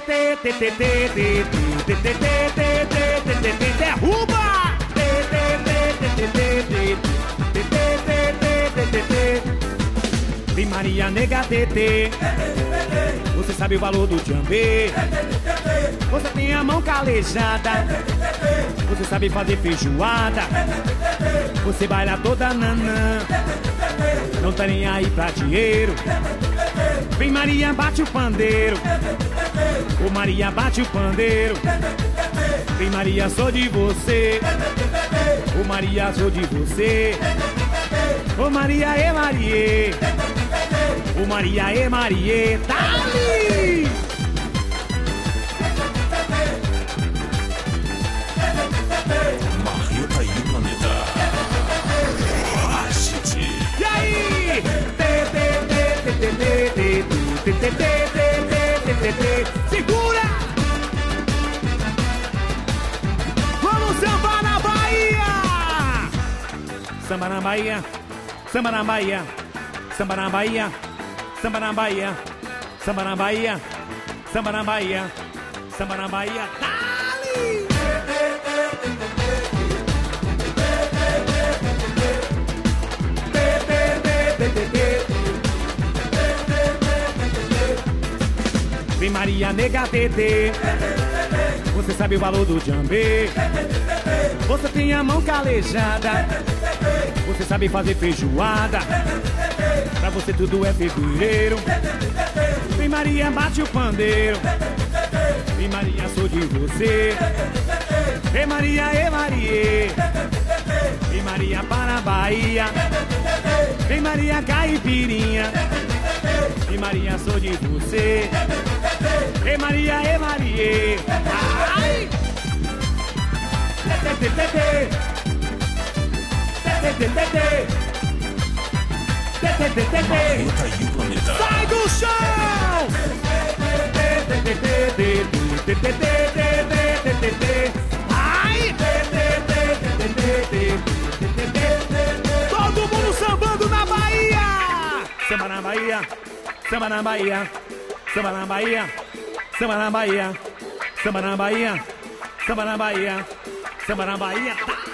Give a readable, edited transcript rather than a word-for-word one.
Derruba! Vem Maria nega TT, você sabe o valor do jambê. Você tem a mão calejada, você sabe fazer feijoada. Você baila toda nanã, não tá nem aí pra dinheiro. Vem Maria, bate o pandeiro. Ô Maria, bate o pandeiro. Vem Maria, sou de você. Ô Maria, sou de você. Ô Maria, e Marie. Ô Maria, e Marie. Dali! Marreta e o planeta. E aí? Segura! Vamos sambar na Bahia! Samba na Bahia, samba na Bahia, samba na Bahia, samba na Bahia, samba na Bahia, samba na Bahia, samba na Bahia. Dali! Vem Maria nega TT, você sabe o valor do jambê. Você tem a mão calejada, você sabe fazer feijoada. Pra você tudo é fevereiro. Vem Maria, bate o pandeiro. Vem Maria, sou de você. Vem Maria, e Marie. Vem Maria para a Bahia. Vem Maria, caipirinha. Vem Maria, sou de você. Vem Maria, e Marie. Ai! Marreta e o planeta. Sai do chão! Ai! Todo mundo sambando na Bahia! Samba na Bahia, samba na Bahia, samba na Bahia, samba na Bahia, samba na Bahia, samba na Bahia, samba na Bahia.